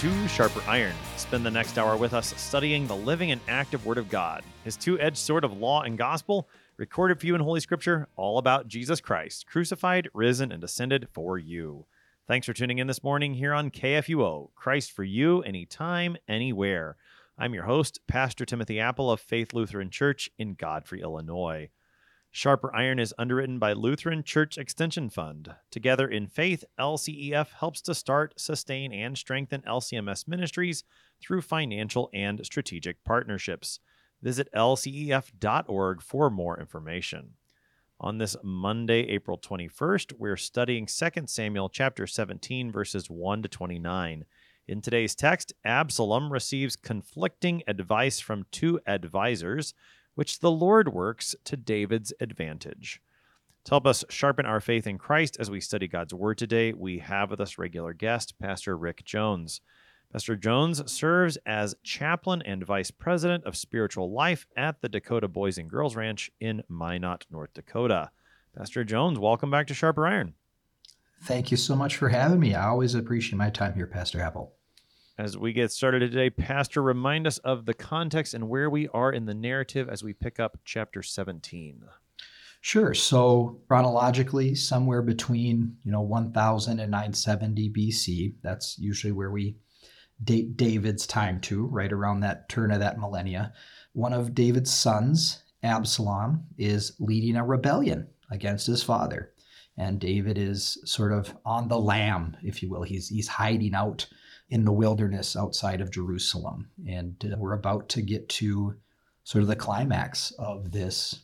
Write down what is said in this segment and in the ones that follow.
to Sharper Iron. Spend the next hour with us studying the living and active Word of God, His two-edged sword of law and gospel, recorded for you in Holy Scripture, all about Jesus Christ, crucified, risen, and ascended for you. Thanks for tuning in this morning here on KFUO, Christ for you, anytime, anywhere. I'm your host, Pastor Timothy Apple of Faith Lutheran Church in Godfrey, Illinois. Sharper Iron is underwritten by Lutheran Church Extension Fund. Together in Faith, LCEF helps to start, sustain, and strengthen LCMS ministries through financial and strategic partnerships. Visit lcef.org for more information. On this Monday, April 21st, we're studying 2 Samuel chapter 17, verses 1 to 29. In today's text, Absalom receives conflicting advice from two advisors, which the Lord works to David's advantage. To help us sharpen our faith in Christ as we study God's Word today, we have with us regular guest, Pastor Rick Jones. Pastor Jones serves as chaplain and vice president of spiritual life at the Dakota Boys and Girls Ranch in Minot, North Dakota. Pastor Jones, welcome back to Sharper Iron. Thank you so much for having me. I always appreciate my time here, Pastor Apple. As we get started today, Pastor, remind us of the context and where we are in the narrative as we pick up chapter 17. Sure. So chronologically, somewhere between 1000 and 970 BC, that's usually where we date David's time to, right around that turn of that millennia. One of David's sons, Absalom, is leading a rebellion against his father. And David is sort of on the lam, if you will. He's hiding out in the wilderness outside of Jerusalem. And we're about to get to sort of the climax of this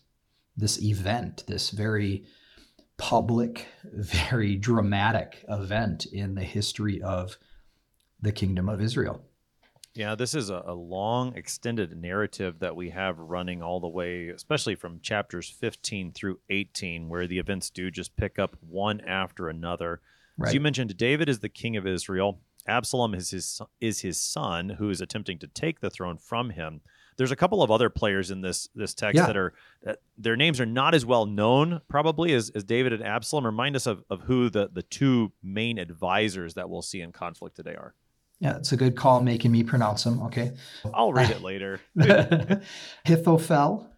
event, this very public, very dramatic event in the history of the kingdom of Israel. Yeah, this is a long, extended narrative that we have running all the way, especially from chapters 15 through 18, where the events do just pick up one after another. Right. As you mentioned, David is the king of Israel. Absalom is his son, who is attempting to take the throne from him. There's a couple of other players in this text that their names are not as well known, probably, as David and Absalom. Remind us of who the two main advisors that we'll see in conflict today are. Yeah, it's a good call making me pronounce them. Okay. I'll read it later. Ahithophel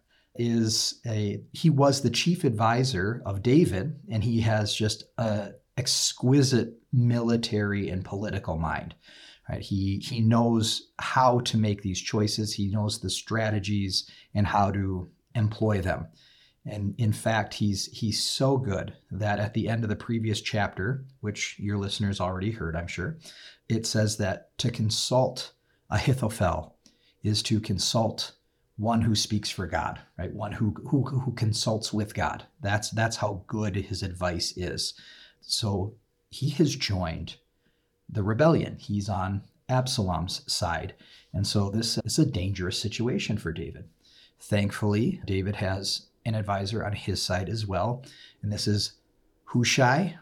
he was the chief advisor of David, and he has just an exquisite military and political mind. Right? He knows how to make these choices. He knows the strategies and how to employ them. And in fact, he's so good that at the end of the previous chapter, which your listeners already heard, I'm sure, it says that to consult Ahithophel is to consult one who speaks for God, right? One who consults with God. That's how good his advice is. So he has joined the rebellion. He's on Absalom's side. And so this is a dangerous situation for David. Thankfully, David has an advisor on his side as well. And this is Hushai,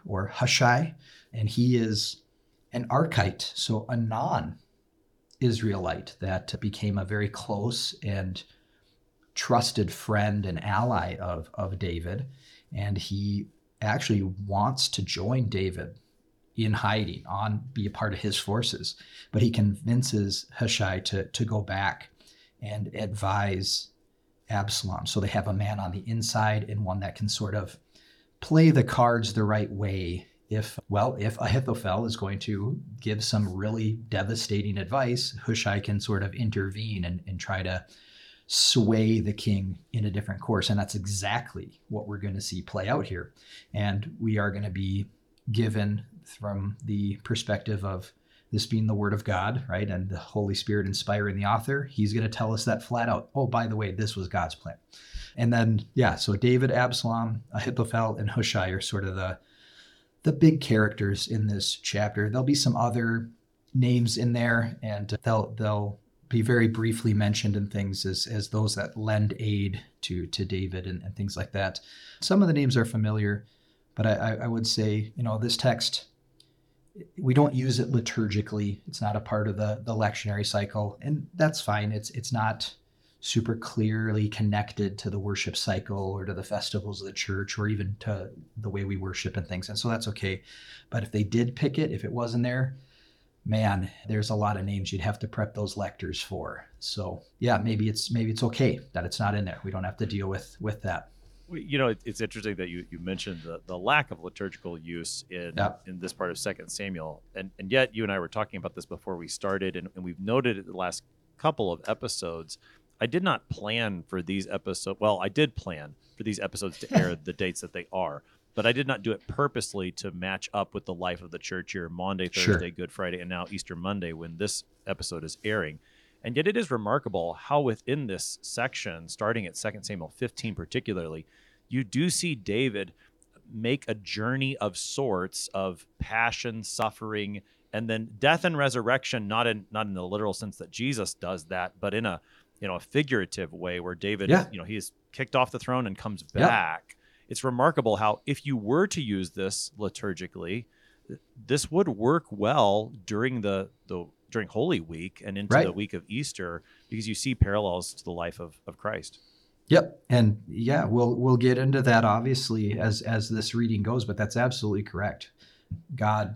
and he is an Archite, so a non-Israelite that became a very close and trusted friend and ally of David. And he actually wants to join David in hiding, be a part of his forces. But he convinces Hushai to go back and advise Absalom. So they have a man on the inside and one that can sort of play the cards the right way. If Ahithophel is going to give some really devastating advice, Hushai can sort of intervene and try to sway the king in a different course. And that's exactly what we're going to see play out here. And we are going to be given from the perspective of this being the Word of God, right? And the Holy Spirit inspiring the author. He's going to tell us that flat out. Oh, by the way, this was God's plan. And then, so David, Absalom, Ahithophel, and Hushai are sort of the big characters in this chapter. There'll be some other names in there, and they'll be very briefly mentioned in things as those that lend aid to David and things like that. Some of the names are familiar, but I would say, this text, we don't use it liturgically. It's not a part of the lectionary cycle, and that's fine. It's not super clearly connected to the worship cycle or to the festivals of the church or even to the way we worship and things. And so that's okay. But if they did pick it, if it wasn't there, man, there's a lot of names you'd have to prep those lectors for. So yeah, maybe it's okay that it's not in there. We don't have to deal with that. It's interesting that you mentioned the lack of liturgical use in this part of 2 Samuel, and yet you and I were talking about this before we started, and we've noted it the last couple of episodes. I did not plan for these episodes. Well, I did plan for these episodes to air the dates that they are, but I did not do it purposely to match up with the life of the church here, Maundy, Thursday, Good Friday, and now Easter Monday when this episode is airing. And yet it is remarkable how within this section, starting at 2 Samuel 15 particularly, you do see David make a journey of sorts of passion, suffering, and then death and resurrection, not in the literal sense that Jesus does that, but in a figurative way where David, he is kicked off the throne and comes back. It's remarkable how if you were to use this liturgically, this would work well during during Holy Week and into the week of Easter, because you see parallels to the life of Christ. Yep. And yeah, we'll get into that obviously as this reading goes, but that's absolutely correct. God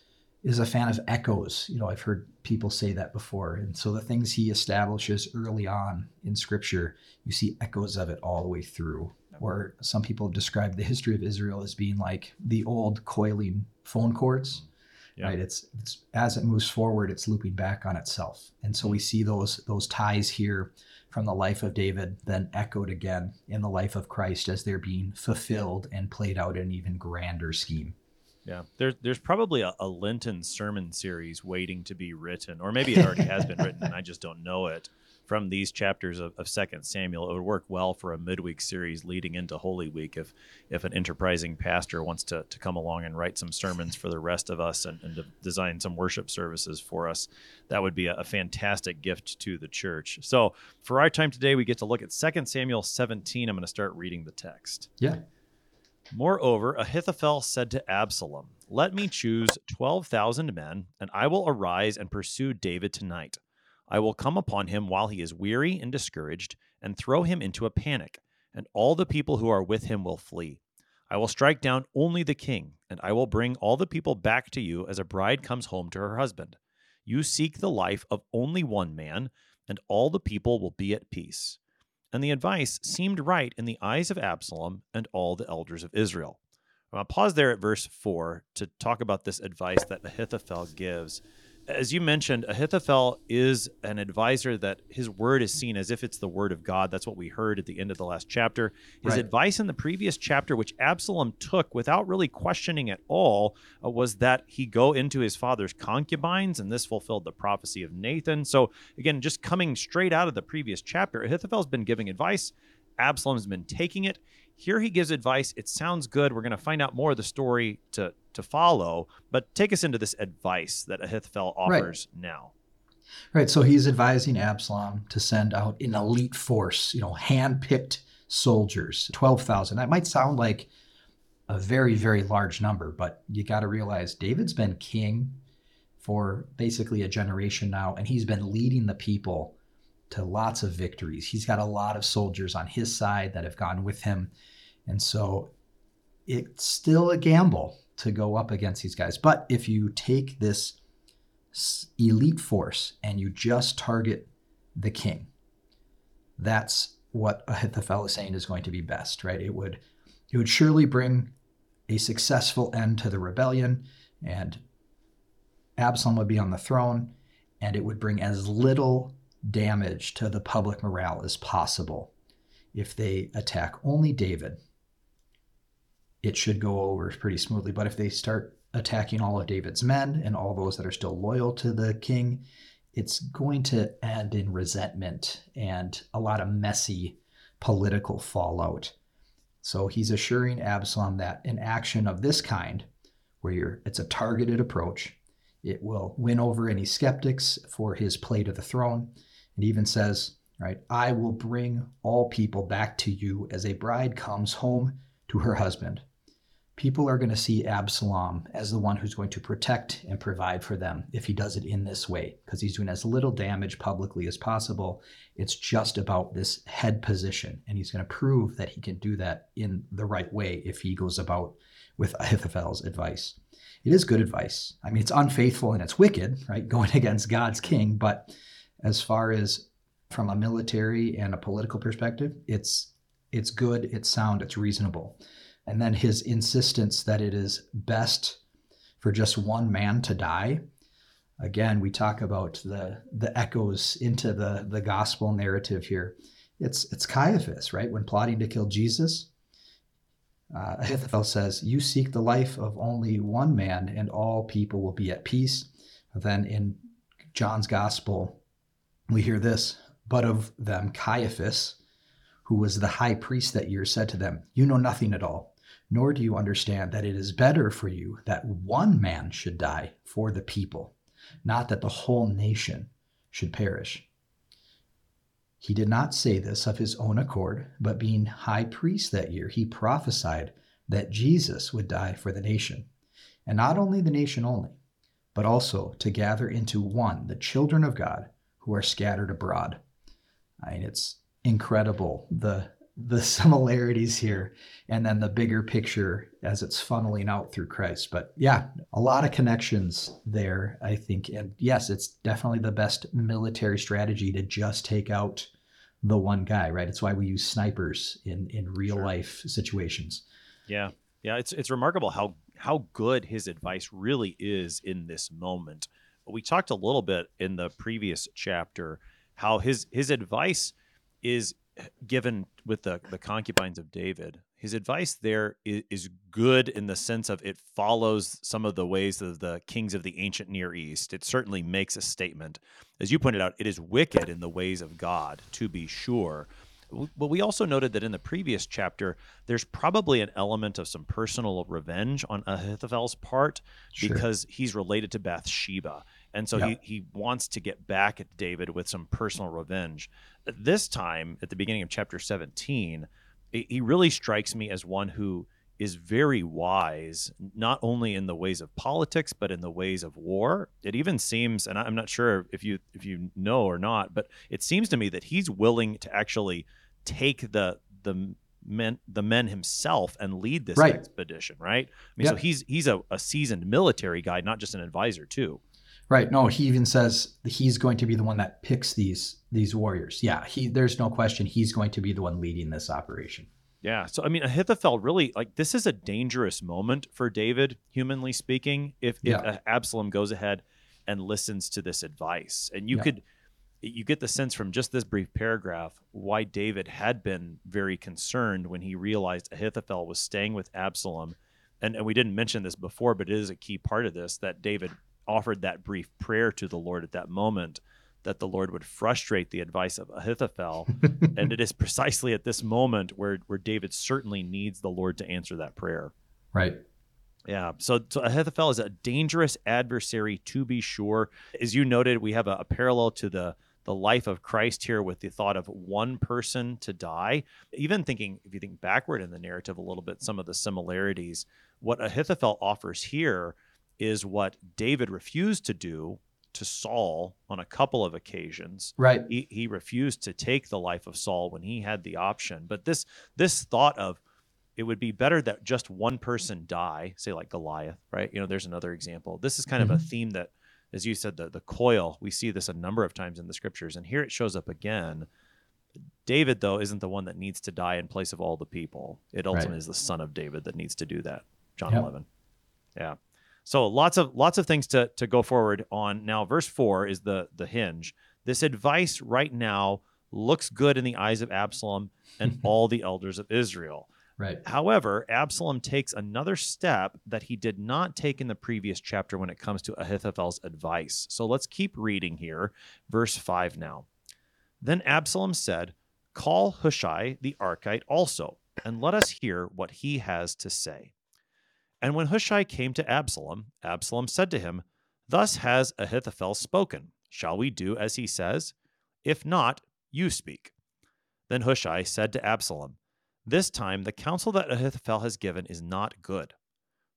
is a fan of echoes. I've heard people say that before. And so the things he establishes early on in Scripture, you see echoes of it all the way through. Or some people have described the history of Israel as being like the old coiling phone cords. Right? It's as it moves forward, it's looping back on itself. And so we see those ties here from the life of David, then echoed again in the life of Christ as they're being fulfilled and played out in an even grander scheme. Yeah, there's probably a Lenten sermon series waiting to be written, or maybe it already has been written and I just don't know it, from these chapters of 2 Samuel. It would work well for a midweek series leading into Holy Week if an enterprising pastor wants to come along and write some sermons for the rest of us and to design some worship services for us. That would be a fantastic gift to the church. So for our time today, we get to look at 2 Samuel 17. I'm going to start reading the text. Yeah. Moreover, Ahithophel said to Absalom, "Let me choose 12,000 men, and I will arise and pursue David tonight. I will come upon him while he is weary and discouraged, and throw him into a panic, and all the people who are with him will flee. I will strike down only the king, and I will bring all the people back to you as a bride comes home to her husband. You seek the life of only one man, and all the people will be at peace." And the advice seemed right in the eyes of Absalom and all the elders of Israel. I'll pause there at verse 4 to talk about this advice that Ahithophel gives. As you mentioned, Ahithophel is an advisor that his word is seen as if it's the word of God. That's what we heard at the end of the last chapter. His advice in the previous chapter, which Absalom took without really questioning at all, was that he go into his father's concubines, and this fulfilled the prophecy of Nathan. So again, just coming straight out of the previous chapter, Ahithophel's been giving advice. Absalom's been taking it. Here he gives advice. It sounds good. We're going to find out more of the story to follow, but take us into this advice that Ahithophel offers now. Right. So he's advising Absalom to send out an elite force, hand-picked soldiers, 12,000. That might sound like a very, very large number, but you got to realize David's been king for basically a generation now, and he's been leading the people to lots of victories. He's got a lot of soldiers on his side that have gone with him. And so it's still a gamble to go up against these guys. But if you take this elite force and you just target the king, that's what Ahithophel is saying is going to be best, right? It would surely bring a successful end to the rebellion, and Absalom would be on the throne, and it would bring as little damage to the public morale as possible. If they attack only David, it should go over pretty smoothly. But if they start attacking all of David's men and all those that are still loyal to the king, it's going to end in resentment and a lot of messy political fallout. So he's assuring Absalom that an action of this kind, where it's a targeted approach, it will win over any skeptics for his play to the throne. And even says, right, I will bring all people back to you as a bride comes home to her husband. people are going to see Absalom as the one who's going to protect and provide for them if he does it in this way, because he's doing as little damage publicly as possible. It's just about this head position, and he's going to prove that he can do that in the right way if he goes about with Ahithophel's advice. It is good advice. I mean, it's unfaithful and it's wicked, right? Going against God's king. But as far as from a military and a political perspective, it's good, it's sound, it's reasonable. And then his insistence that it is best for just one man to die. Again, we talk about the echoes into the gospel narrative here. It's Caiaphas, right? When plotting to kill Jesus, Ahithophel says, "You seek the life of only one man, and all people will be at peace." Then in John's gospel, we hear this, "But of them Caiaphas, who was the high priest that year, said to them, 'You know nothing at all, nor do you understand that it is better for you that one man should die for the people, not that the whole nation should perish.' He did not say this of his own accord, but being high priest that year, he prophesied that Jesus would die for the nation, and not only the nation only, but also to gather into one the children of God who are scattered abroad." I mean, it's incredible, the similarities here, and then the bigger picture as it's funneling out through Christ. But yeah, a lot of connections there, I think. And yes, it's definitely the best military strategy to just take out the one guy, right? It's why we use snipers in real life situations. Yeah. It's remarkable how good his advice really is in this moment. We talked a little bit in the previous chapter how his advice is given with the concubines of David. His advice there is good in the sense of it follows some of the ways of the kings of the ancient Near East. It certainly makes a statement. As you pointed out, it is wicked in the ways of God, to be sure. But we also noted that in the previous chapter, there's probably an element of some personal revenge on Ahithophel's part because he's related to Bathsheba. And so he wants to get back at David with some personal revenge. This time, at the beginning of chapter 17, he really strikes me as one who is very wise, not only in the ways of politics, but in the ways of war. It even seems, and I'm not sure if you know or not, but it seems to me that he's willing to actually take the men himself and lead this expedition, right? I mean, so he's a seasoned military guy, not just an advisor too. Right. No, he even says he's going to be the one that picks these warriors. Yeah, there's no question he's going to be the one leading this operation. Yeah. So, I mean, Ahithophel really, this is a dangerous moment for David, humanly speaking, if Absalom goes ahead and listens to this advice. And you get the sense from just this brief paragraph why David had been very concerned when he realized Ahithophel was staying with Absalom. And we didn't mention this before, but it is a key part of this, that David offered that brief prayer to the Lord at that moment, that the Lord would frustrate the advice of Ahithophel. And it is precisely at this moment where David certainly needs the Lord to answer that prayer. Right. Yeah. So Ahithophel is a dangerous adversary, to be sure. As you noted, we have a parallel to the life of Christ here with the thought of one person to die. Even thinking, if you think backward in the narrative a little bit, some of the similarities, what Ahithophel offers here is what David refused to do to Saul on a couple of occasions. Right. He refused to take the life of Saul when he had the option. But this thought of it would be better that just one person die, say like Goliath, right? There's another example. This is kind of a theme that, as you said, the coil, we see this a number of times in the scriptures, and here it shows up again. David, though, isn't the one that needs to die in place of all the people. It ultimately is the son of David that needs to do that. John 11. Yeah. So lots of things to go forward on. Now, verse 4 is the hinge. This advice right now looks good in the eyes of Absalom and all the elders of Israel. Right. However, Absalom takes another step that he did not take in the previous chapter when it comes to Ahithophel's advice. So let's keep reading here. Verse 5 now. Then Absalom said, "Call Hushai the Archite also, and let us hear what he has to say." And when Hushai came to Absalom, Absalom said to him, "Thus has Ahithophel spoken. Shall we do as he says? If not, you speak." Then Hushai said to Absalom, "This time the counsel that Ahithophel has given is not good.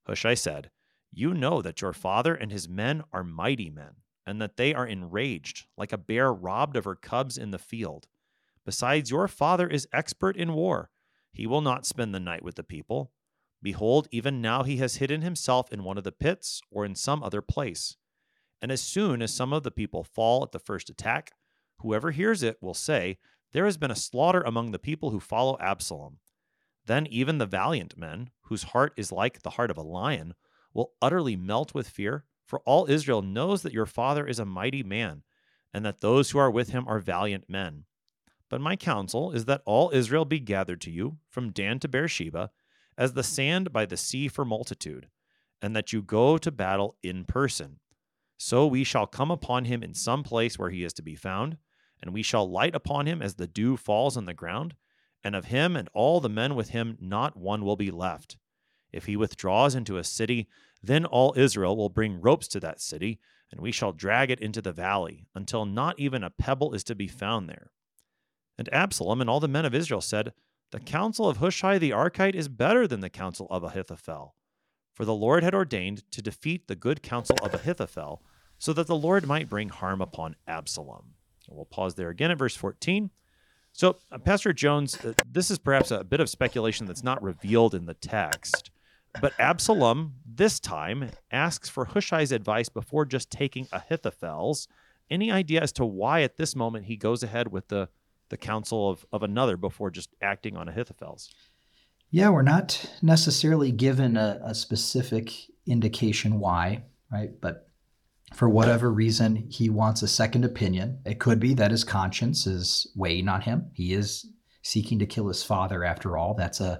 Hushai said, "You know that your father and his men are mighty men, and that they are enraged, like a bear robbed of her cubs in the field. Besides, your father is expert in war. He will not spend the night with the people. Behold, even now he has hidden himself in one of the pits or in some other place. And as soon as some of the people fall at the first attack, whoever hears it will say, 'There has been a slaughter among the people who follow Absalom.' Then even the valiant men, whose heart is like the heart of a lion, will utterly melt with fear, for all Israel knows that your father is a mighty man, and that those who are with him are valiant men. But my counsel is that all Israel be gathered to you, from Dan to Beersheba, as the sand by the sea for multitude, and that you go to battle in person. So we shall come upon him in some place where he is to be found, and we shall light upon him as the dew falls on the ground, and of him and all the men with him not one will be left. If he withdraws into a city, then all Israel will bring ropes to that city, and we shall drag it into the valley, until not even a pebble is to be found there." And Absalom and all the men of Israel said, "The counsel of Hushai the Archite is better than the counsel of Ahithophel." For the Lord had ordained to defeat the good counsel of Ahithophel, so that the Lord might bring harm upon Absalom. And we'll pause there again at verse 14. So, Pastor Jones, this is perhaps a bit of speculation that's not revealed in the text, but Absalom, this time, asks for Hushai's advice before just taking Ahithophel's. Any idea as to why at this moment he goes ahead with the counsel of another before just acting on Ahithophel's? Yeah, we're not necessarily given a specific indication why, right? But for whatever reason, he wants a second opinion. It could be that his conscience is weighing on him. He is seeking to kill his father after all. That's a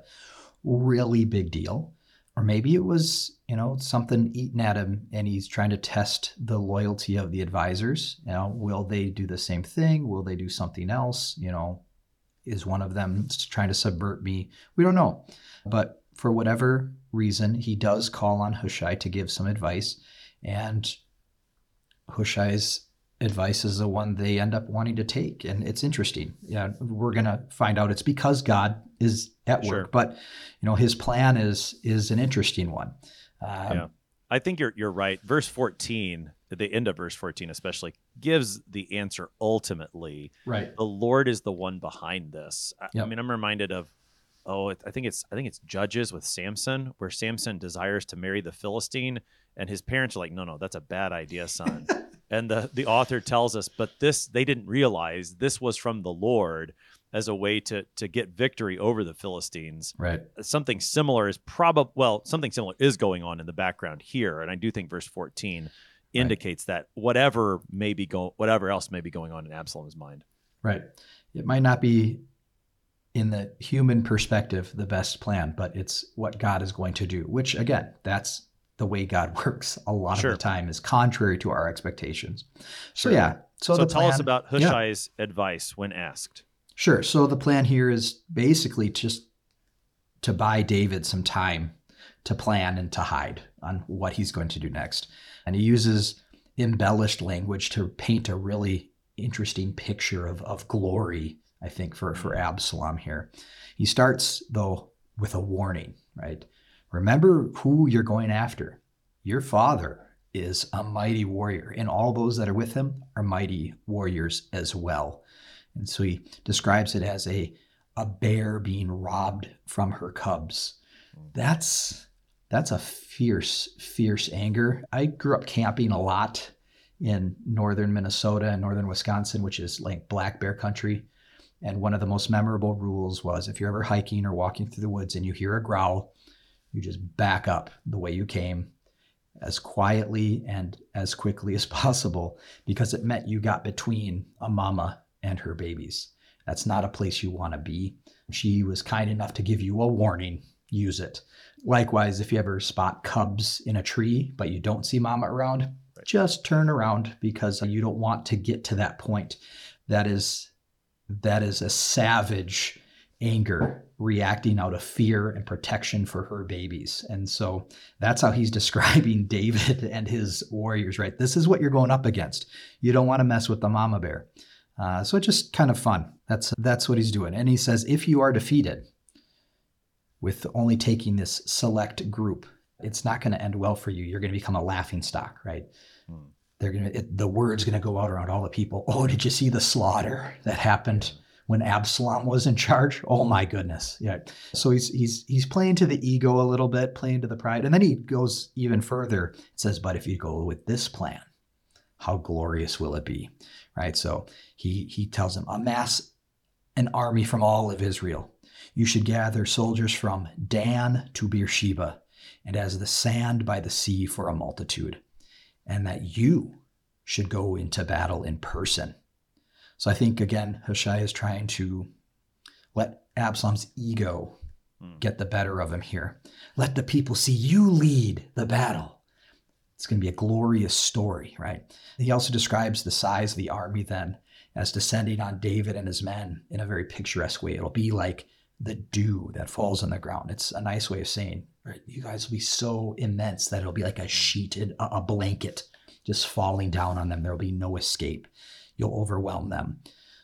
really big deal. Or maybe it was, something eating at him and he's trying to test the loyalty of the advisors. Will they do the same thing? Will they do something else? Is one of them trying to subvert me? We don't know. But for whatever reason, he does call on Hushai to give some advice. And Hushai's advice is the one they end up wanting to take. And it's interesting. Yeah, we're going to find out it's because God is at work. Sure. But, his plan is an interesting one. Yeah. I think you're right. Verse 14, the end of verse 14 especially, gives the answer ultimately. Right. The Lord is the one behind this. Yep. I mean, I'm reminded of, I think it's Judges with Samson, where Samson desires to marry the Philistine, and his parents are like, no, that's a bad idea, son. And the author tells us, but they didn't realize this was from the Lord as a way to get victory over the Philistines. Right. Something similar is going on in the background here, and I do think verse 14 indicates that whatever else may be going on in Absalom's mind. Right. It might not be, in the human perspective, the best plan, but it's what God is going to do, which, again, that's the way God works a lot of the time, is contrary to our expectations. So, yeah. So tell us about Hushai's advice when asked. Sure. So the plan here is basically just to buy David some time to plan and to hide on what he's going to do next. And he uses embellished language to paint a really interesting picture of glory, I think, for Absalom here. He starts, though, with a warning, right? Remember who you're going after. Your father is a mighty warrior, and all those that are with him are mighty warriors as well. And so he describes it as a bear being robbed from her cubs. That's a fierce anger. I grew up camping a lot in northern Minnesota and northern Wisconsin, which is like black bear country. And one of the most memorable rules was, if you're ever hiking or walking through the woods and you hear a growl, you just back up the way you came, as quietly and as quickly as possible, because it meant you got between a mama and her babies. That's not a place you want to be. She was kind enough to give you a warning. Use it. Likewise, if you ever spot cubs in a tree, but you don't see mama around, just turn around, because you don't want to get to that point. That is a savage anger reacting out of fear and protection for her babies. And so that's how he's describing David and his warriors, right? This is what you're going up against. You don't want to mess with the mama bear. So it's just kind of fun. That's what he's doing. And he says, if you are defeated with only taking this select group, it's not going to end well for you. You're going to become a laughing stock, right? Hmm. The word's going to go out around all the people. Oh, did you see the slaughter that happened when Absalom was in charge? Oh my goodness. Yeah. So he's playing to the ego a little bit, playing to the pride. And then he goes even further. It says, but if you go with this plan, how glorious will it be? Right. So he tells him, amass an army from all of Israel. You should gather soldiers from Dan to Beersheba, and as the sand by the sea for a multitude, and that you should go into battle in person. So I think, again, Hushai is trying to let Absalom's ego get the better of him here. Let the people see you lead the battle. It's going to be a glorious story, right? He also describes the size of the army then as descending on David and his men in a very picturesque way. It'll be like the dew that falls on the ground. It's a nice way of saying, right, you guys will be so immense that it'll be like a blanket just falling down on them. There'll be no escape. You'll overwhelm them.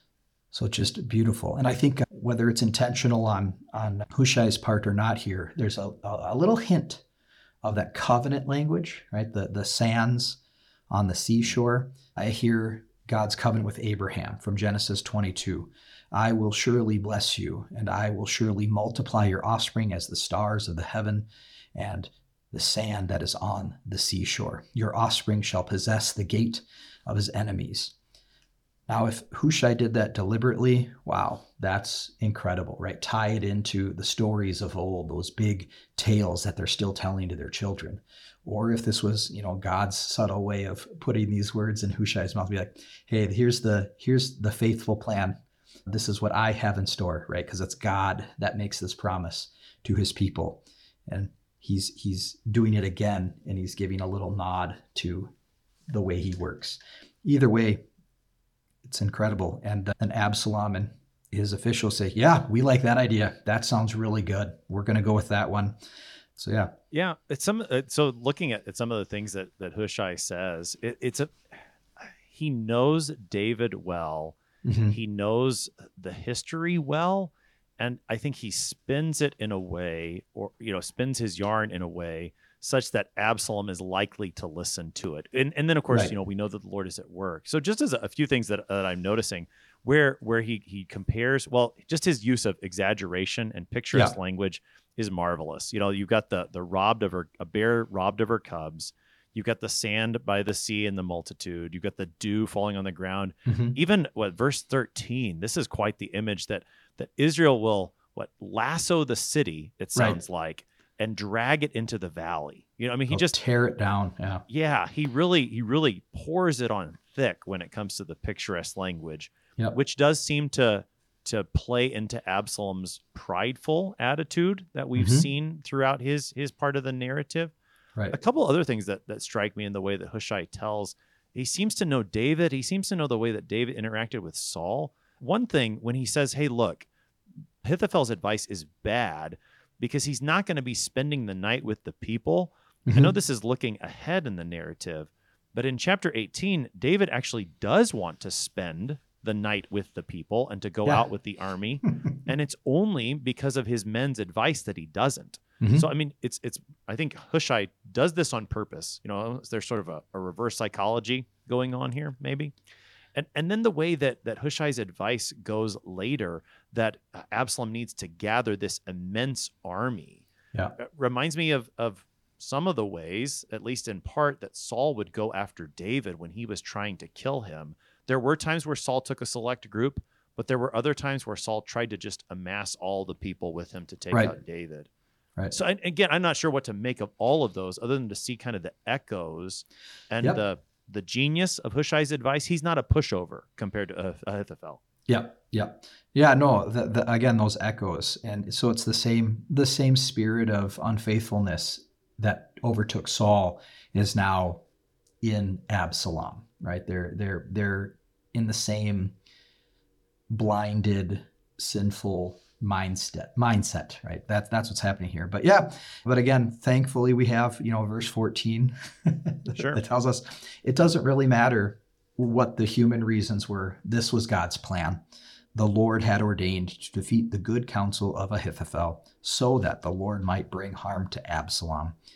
So it's just beautiful. And I think whether it's intentional on Hushai's part or not here, there's a little hint of that covenant language, right? The sands on the seashore. I hear God's covenant with Abraham from Genesis 22. I will surely bless you, and I will surely multiply your offspring as the stars of the heaven and the sand that is on the seashore. Your offspring shall possess the gate of his enemies. Now, if Hushai did that deliberately, wow, that's incredible, right? Tie it into the stories of old, those big tales that they're still telling to their children. Or if this was, God's subtle way of putting these words in Hushai's mouth, be like, hey, here's the faithful plan. This is what I have in store, right? Because it's God that makes this promise to his people. And he's doing it again, and he's giving a little nod to the way he works. Either way, it's incredible. And Absalom and his officials say, yeah, we like that idea. That sounds really good. We're going to go with that one. So, yeah. Yeah. So looking at some of the things that Hushai says, he knows David well. Mm-hmm. He knows the history well. And I think he spins it in a way, or, spins his yarn in a way such that Absalom is likely to listen to it. And then, of course, right. We know that the Lord is at work. So just as a few things that I'm noticing where he compares, well, just his use of exaggeration and picturesque language is marvelous. You've got the a bear robbed of her cubs. You've got the sand by the sea and the multitude. You've got the dew falling on the ground. Mm-hmm. Even verse 13, this is quite the image that Israel will lasso the city, it sounds like, and drag it into the valley. He just tear it down. Yeah. Yeah. He really pours it on thick when it comes to the picturesque language, which does seem to play into Absalom's prideful attitude that we've seen throughout his part of the narrative. Right. A couple other things that strike me in the way that Hushai tells, he seems to know David. He seems to know the way that David interacted with Saul. One thing, when he says, hey, look, Ahithophel's advice is bad because he's not going to be spending the night with the people. Mm-hmm. I know this is looking ahead in the narrative, but in chapter 18, David actually does want to spend the night with the people and to go out with the army. And it's only because of his men's advice that he doesn't. Mm-hmm. So, I think Hushai does this on purpose. There's sort of a reverse psychology going on here, maybe. And then the way that Hushai's advice goes later, that Absalom needs to gather this immense army, reminds me of some of the ways, at least in part, that Saul would go after David when he was trying to kill him. There were times where Saul took a select group, but there were other times where Saul tried to just amass all the people with him to take out David. Right. So again, I'm not sure what to make of all of those, other than to see kind of the echoes and the genius of Hushai's advice. He's not a pushover compared to Ahithophel. Yeah. No. Again, those echoes, and so it's the same spirit of unfaithfulness that overtook Saul is now in Absalom. Right. They're in the same blinded, sinful mindset, right? That's what's happening here. But again, thankfully we have, verse 14 that tells us it doesn't really matter what the human reasons were. This was God's plan. The Lord had ordained to defeat the good counsel of Ahithophel so that the Lord might bring harm to Absalom.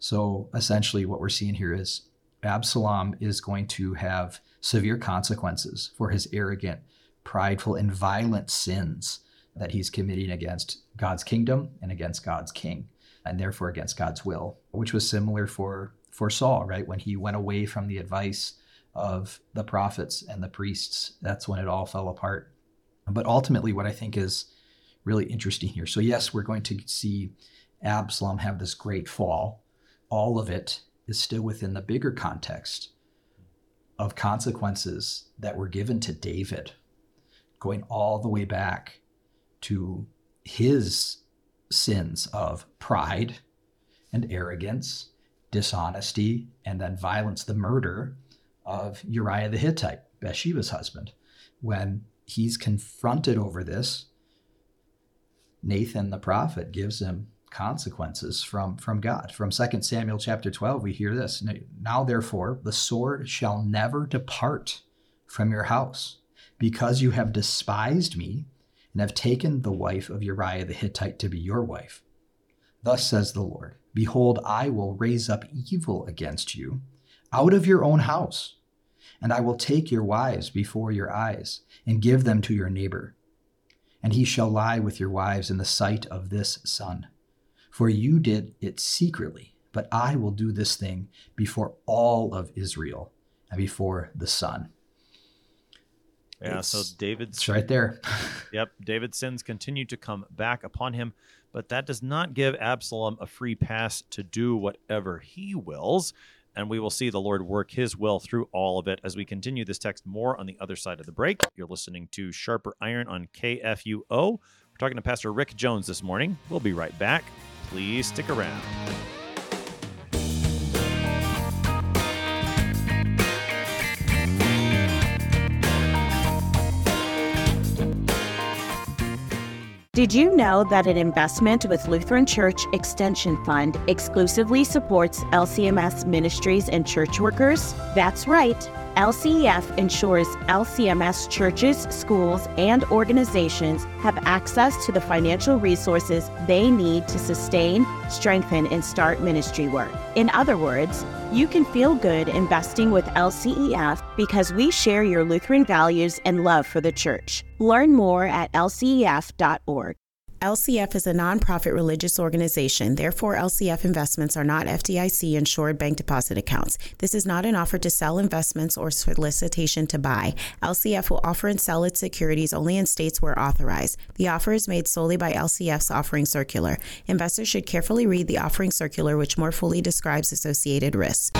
So essentially what we're seeing here is Absalom is going to have severe consequences for his arrogant, prideful, and violent sins that he's committing against God's kingdom and against God's king, and therefore against God's will, which was similar for Saul, right? When he went away from the advice of the prophets and the priests, that's when it all fell apart. But ultimately, what I think is really interesting here. So yes, we're going to see Absalom have this great fall. All of it is still within the bigger context of consequences that were given to David, going all the way back to his sins of pride and arrogance, dishonesty, and then violence, the murder of Uriah the Hittite, Bathsheba's husband. When he's confronted over this, Nathan the prophet gives him consequences from God. From 2 Samuel chapter 12, we hear this. Now, therefore, the sword shall never depart from your house, because you have despised me and have taken the wife of Uriah the Hittite to be your wife. Thus says the Lord, behold, I will raise up evil against you out of your own house, and I will take your wives before your eyes and give them to your neighbor. And he shall lie with your wives in the sight of this sun. For you did it secretly, but I will do this thing before all of Israel and before the sun. Yeah, so It's right there. Yep, David's sins continue to come back upon him, but that does not give Absalom a free pass to do whatever he wills. And we will see the Lord work his will through all of it as we continue this text more on the other side of the break. You're listening to Sharper Iron on KFUO. We're talking to Pastor Rick Jones this morning. We'll be right back. Please stick around. Did you know that an investment with Lutheran Church Extension Fund exclusively supports LCMS ministries and church workers? That's right. LCEF ensures LCMS churches, schools, and organizations have access to the financial resources they need to sustain, strengthen, and start ministry work. In other words, you can feel good investing with LCEF because we share your Lutheran values and love for the church. Learn more at lcef.org. LCF is a nonprofit religious organization. Therefore, LCF investments are not FDIC insured bank deposit accounts. This is not an offer to sell investments or solicitation to buy. LCF will offer and sell its securities only in states where authorized. The offer is made solely by LCF's offering circular. Investors should carefully read the offering circular, which more fully describes associated risks.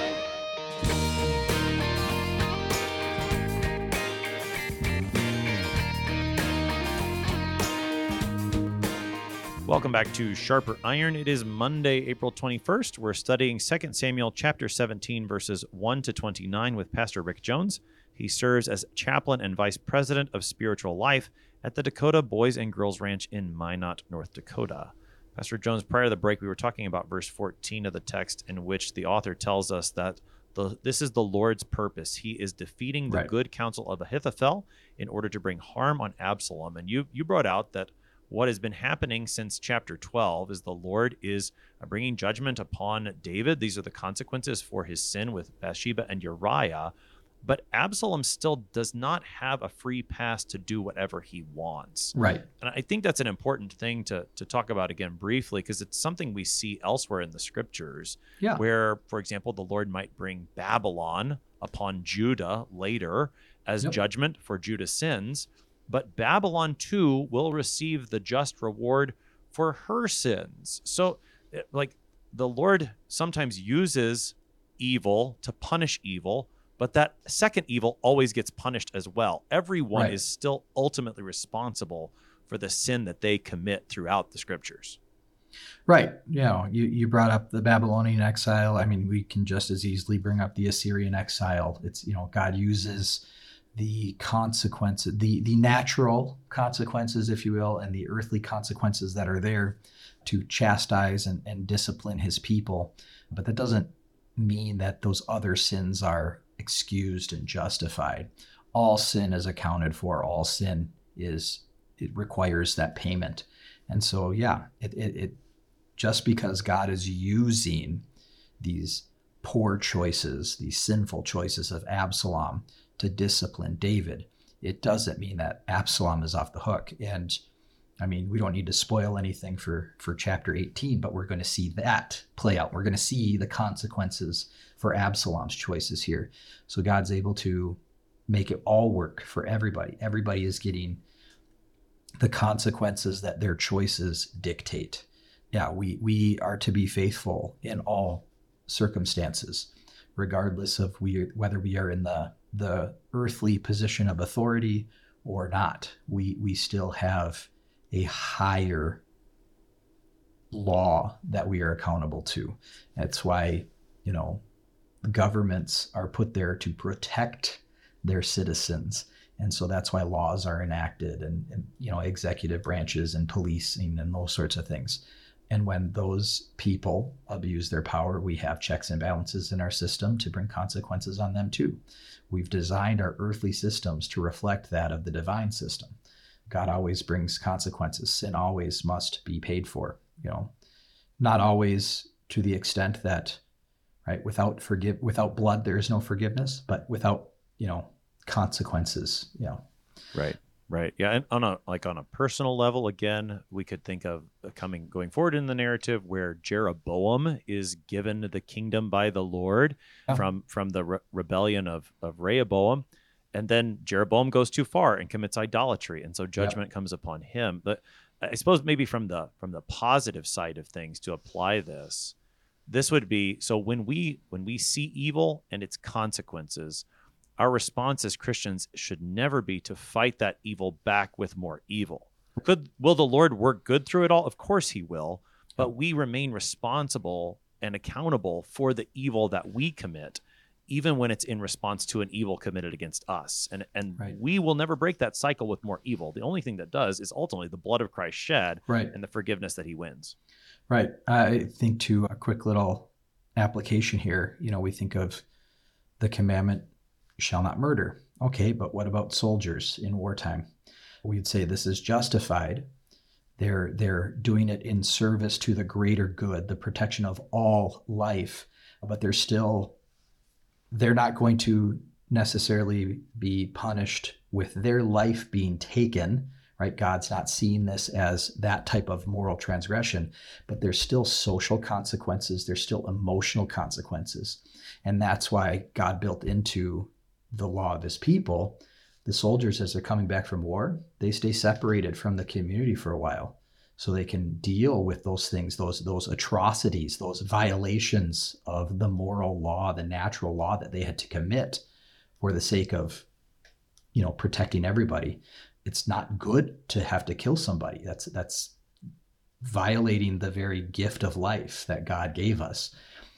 Welcome back to Sharper Iron. It is Monday, April 21st. We're studying 2 Samuel chapter 17, verses 1 to 29 with Pastor Rick Jones. He serves as chaplain and vice president of spiritual life at the Dakota Boys and Girls Ranch in Minot, North Dakota. Pastor Jones, prior to the break, we were talking about verse 14 of the text in which the author tells us that this is the Lord's purpose. He is defeating the good counsel of Ahithophel in order to bring harm on Absalom. And you brought out that what has been happening since chapter 12 is the Lord is bringing judgment upon David. These are the consequences for his sin with Bathsheba and Uriah. But Absalom still does not have a free pass to do whatever he wants. Right. And I think that's an important thing to talk about again briefly, because it's something we see elsewhere in the scriptures where, for example, the Lord might bring Babylon upon Judah later as judgment for Judah's sins. But Babylon, too, will receive the just reward for her sins. So, like, the Lord sometimes uses evil to punish evil, but that second evil always gets punished as well. Everyone is still ultimately responsible for the sin that they commit throughout the scriptures. Right. Yeah. You brought up the Babylonian exile. I mean, we can just as easily bring up the Assyrian exile. It's, God uses the consequences, the natural consequences, if you will, and the earthly consequences that are there to chastise and discipline his people. But that doesn't mean that those other sins are excused and justified. All sin is accounted for. All sin it requires that payment. And so, it just because God is using these poor choices, these sinful choices of Absalom to discipline David, it doesn't mean that Absalom is off the hook. And I mean, we don't need to spoil anything for chapter 18, but we're going to see that play out. We're going to see the consequences for Absalom's choices here. So God's able to make it all work for everybody. Everybody is getting the consequences that their choices dictate. Yeah, we are to be faithful in all circumstances, regardless of whether we are in the earthly position of authority or not. We still have a higher law that we are accountable to. That's why, governments are put there to protect their citizens. And so that's why laws are enacted and executive branches and policing and those sorts of things. And when those people abuse their power, we have checks and balances in our system to bring consequences on them too. We've designed our earthly systems to reflect that of the divine system. God always brings consequences. Sin always must be paid for, not always to the extent that, right, without blood, there is no forgiveness, but without, consequences, Right. Yeah. And on a personal level, again, we could think of going forward in the narrative where Jeroboam is given the kingdom by the Lord from the rebellion of Rehoboam. And then Jeroboam goes too far and commits idolatry. And so judgment comes upon him. But I suppose maybe from the positive side of things to apply this would be, so when we see evil and its consequences, our response as Christians should never be to fight that evil back with more evil. Will the Lord work good through it all? Of course he will, but we remain responsible and accountable for the evil that we commit, even when it's in response to an evil committed against us. And right. We will never break that cycle with more evil. The only thing that does is ultimately the blood of Christ shed and the forgiveness that he wins. Right. I think to a quick little application here, we think of the commandment, shall not murder. Okay, but what about soldiers in wartime? We'd say this is justified. They're doing it in service to the greater good, the protection of all life, but they're not going to necessarily be punished with their life being taken, right? God's not seeing this as that type of moral transgression, but there's still social consequences. There's still emotional consequences. And that's why God built into the law of his people, the soldiers, as they're coming back from war, they stay separated from the community for a while so they can deal with those things, those atrocities, those violations of the moral law, the natural law that they had to commit for the sake of, protecting everybody. It's not good to have to kill somebody. That's violating the very gift of life that God gave us.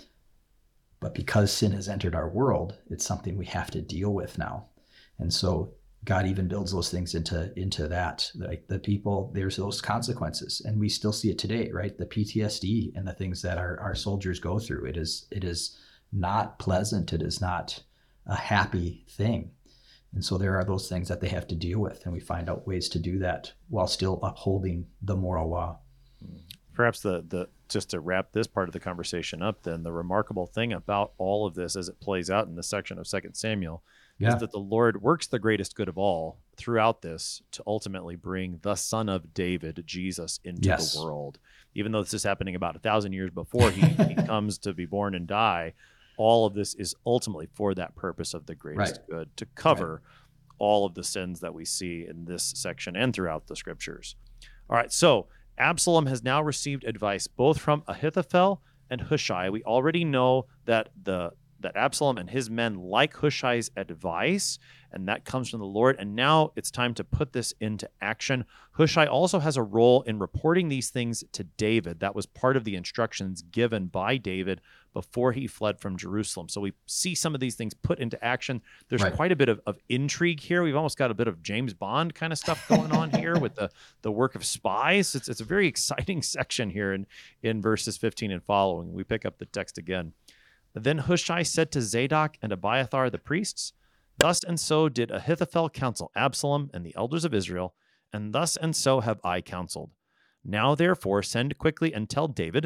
But because sin has entered our world, it's something we have to deal with now. And so God even builds those things into that. Like the people, there's those consequences. And we still see it today, right? The PTSD and the things that our soldiers go through. It is not pleasant. It is not a happy thing. And so there are those things that they have to deal with. And we find out ways to do that while still upholding the moral law. Perhaps just to wrap this part of the conversation up, then the remarkable thing about all of this as it plays out in this section of 2 Samuel is that the Lord works the greatest good of all throughout this to ultimately bring the Son of David, Jesus, into the world. Even though this is happening about 1,000 years before he comes to be born and die, all of this is ultimately for that purpose of the greatest good, to cover all of the sins that we see in this section and throughout the scriptures. All right, so Absalom has now received advice both from Ahithophel and Hushai. We already know that Absalom and his men like Hushai's advice, and that comes from the Lord. And now it's time to put this into action. Hushai also has a role in reporting these things to David. That was part of the instructions given by David before he fled from Jerusalem. So we see some of these things put into action. There's quite a bit of intrigue here. We've almost got a bit of James Bond kind of stuff going on here with the work of spies. It's a very exciting section here in verses 15 and following. We pick up the text again. Then Hushai said to Zadok and Abiathar the priests, "Thus and so did Ahithophel counsel Absalom and the elders of Israel, and thus and so have I counseled. Now therefore send quickly and tell David,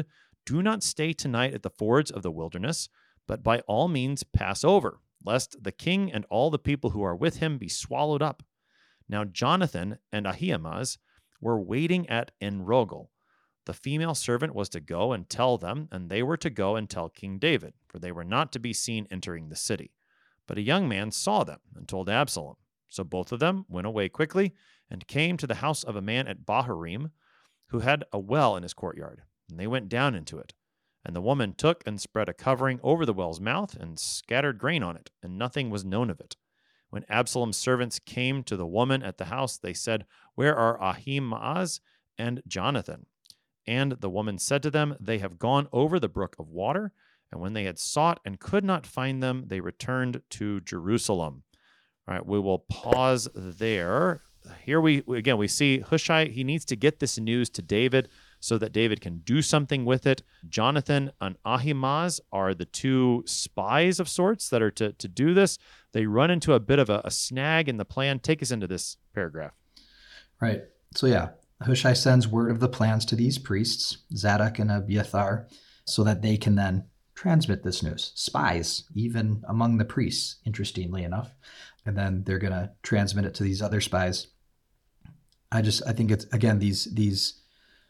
"Do not stay tonight at the fords of the wilderness, but by all means pass over, lest the king and all the people who are with him be swallowed up." Now Jonathan and Ahimaaz were waiting at En-rogel. The female servant was to go and tell them, and they were to go and tell King David, for they were not to be seen entering the city. But a young man saw them and told Absalom. So both of them went away quickly and came to the house of a man at Bahurim, who had a well in his courtyard, and they went down into it. And the woman took and spread a covering over the well's mouth and scattered grain on it, and nothing was known of it. When Absalom's servants came to the woman at the house, they said, "Where are Ahimaaz and Jonathan?" And the woman said to them, "They have gone over the brook of water." And when they had sought and could not find them, they returned to Jerusalem. All right, we will pause there. Here we see Hushai. He needs to get this news to David so that David can do something with it. Jonathan and Ahimaaz are the two spies of sorts that are to do this. They run into a bit of a snag in the plan. Take us into this paragraph. Right. So yeah, Hushai sends word of the plans to these priests, Zadok and Abiathar, so that they can then transmit this news. Spies, even among the priests, interestingly enough. And then they're going to transmit it to these other spies. I think it's, again, these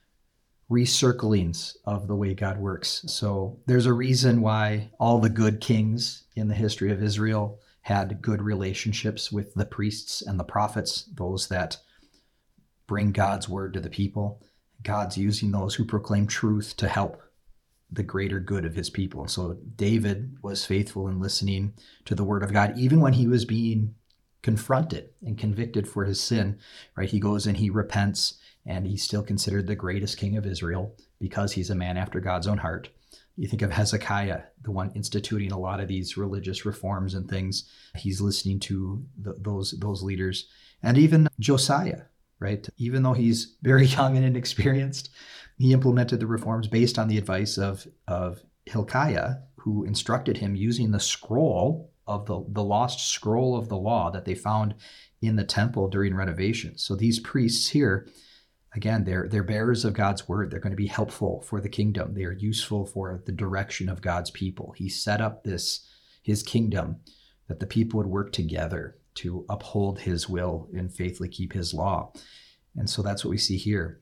recirclings of the way God works. So there's a reason why all the good kings in the history of Israel had good relationships with the priests and the prophets, those that bring God's word to the people. God's using those who proclaim truth to help the greater good of his people. So David was faithful in listening to the word of God, even when he was being confronted and convicted for his sin, right? He goes and he repents, and he's still considered the greatest king of Israel because he's a man after God's own heart. You think of Hezekiah, the one instituting a lot of these religious reforms and things. He's listening to those leaders. And even Josiah, right? Even though he's very young and inexperienced, he implemented the reforms based on the advice of Hilkiah, who instructed him using the scroll of the lost scroll of the law that they found in the temple during renovation. So these priests here, again, they're bearers of God's word. They're going to be helpful for the kingdom. They are useful for the direction of God's people. He set up his kingdom that the people would work together to uphold his will and faithfully keep his law. And so that's what we see here.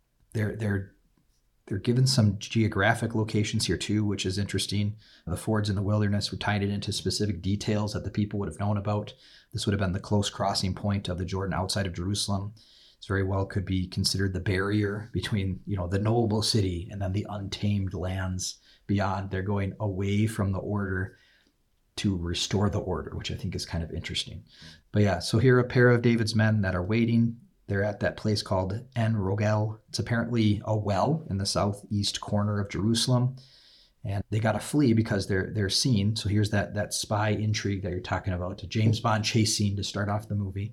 They're given some geographic locations here too, which is interesting. The fords in the wilderness, we're tying it into specific details that the people would have known about. This would have been the close crossing point of the Jordan outside of Jerusalem. This very well could be considered the barrier between, the noble city and then the untamed lands beyond. They're going away from the order to restore the order, which I think is kind of interesting. But yeah, so here are a pair of David's men that are waiting. They're at that place called En-rogel. It's apparently a well in the southeast corner of Jerusalem. And they got to flee because they're seen. So here's that spy intrigue that you're talking about, a James Bond chase scene to start off the movie.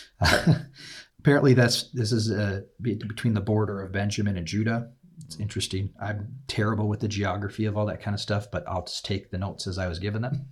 Apparently this is between the border of Benjamin and Judah. It's interesting. I'm terrible with the geography of all that kind of stuff, but I'll just take the notes as I was given them.